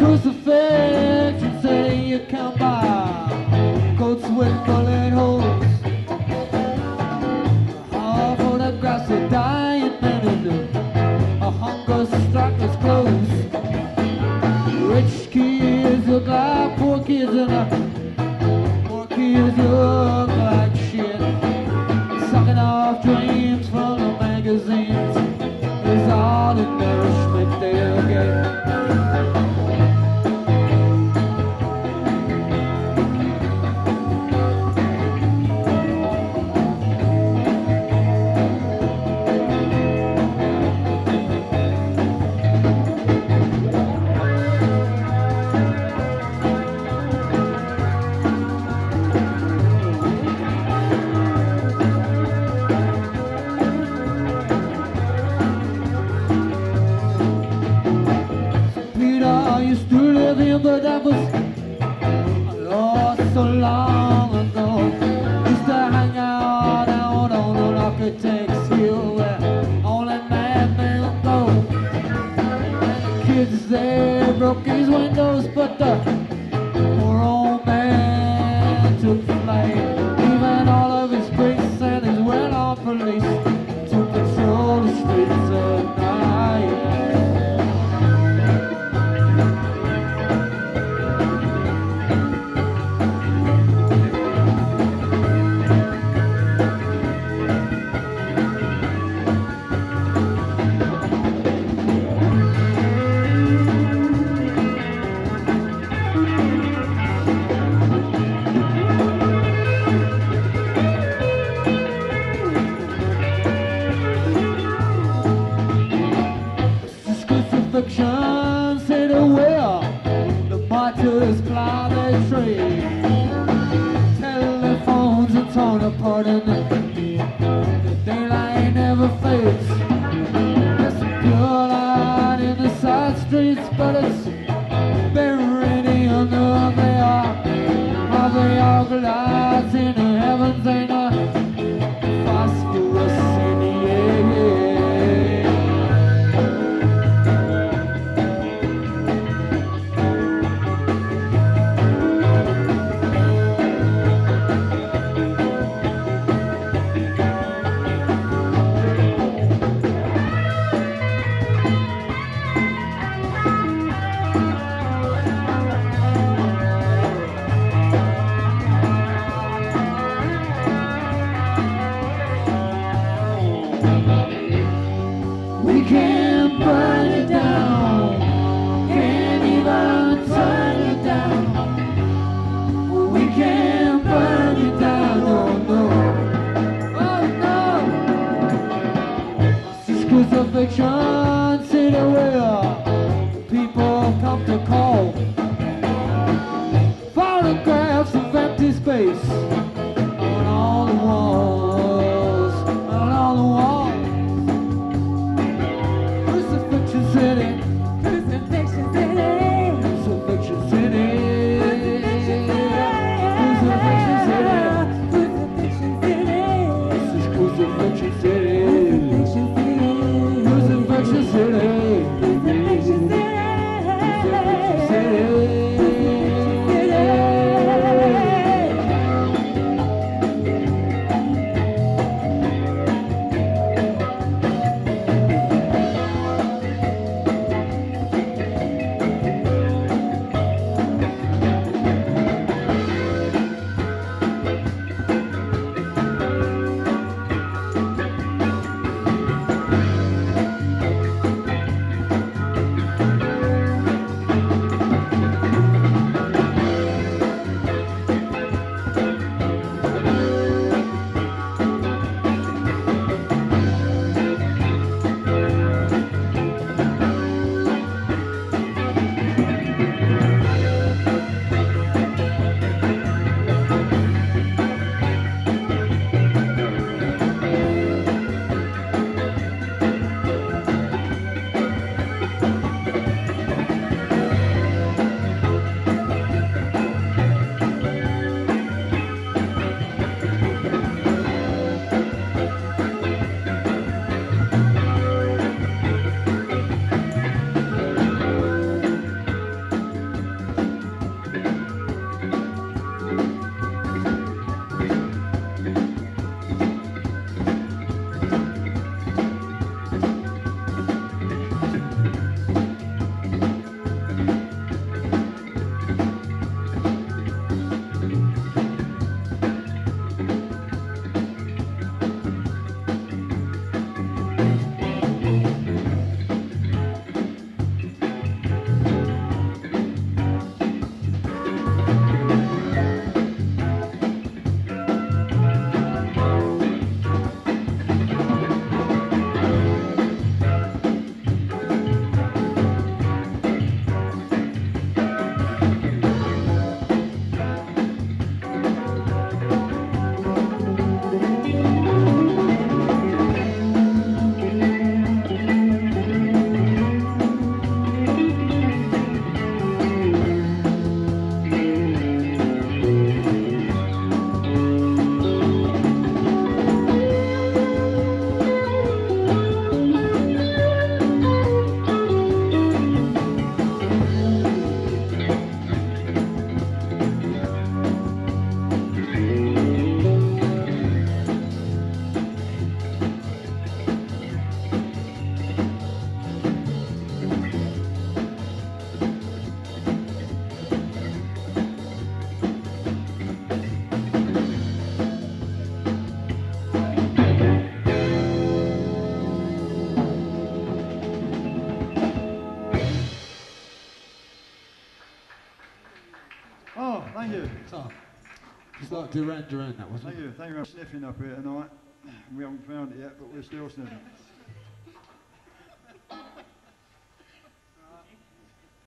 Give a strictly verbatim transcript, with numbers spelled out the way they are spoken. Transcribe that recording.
Crucifixion say you can't buy coats with bullet holes. All photographs of dying men and a hunger strike is close. Rich kids look like poor kids and uh, poor kids look like shit. Sucking off dreams from the magazines is all the nourishment they'll get. But that was lost so long ago. Used to hang out out on an architect's hill where only madmen go. And the kids there broke his windows, but the poor old man took flight, leaving all of his bricks and his well-armed police to patrol the streets at night. Crucifixion say the well, the martyrs plow their trade. Telephones are torn apart and the, the daylight never fades. There's some pure light in the side streets, but it's buried under they are. How they all glides in the heavens ain't a phosphorus in the air. We can't burn it down, can't even turn it down. We can't burn it down, no, no, oh no. This crucifixion city where people come to call. Photographs of empty space on all the walls, on all the walls. City, Crucifixion City, Crucifixion City, Crucifixion City, Crucifixion City. This is Crucifixion City, Crucifixion City, Crucifixion City, Crucifixion City. Oh, thank you. So, it's like Duran Duran, that wasn't Thank it? you. Thank you for sniffing up here tonight. We haven't found it yet, but we're still sniffing.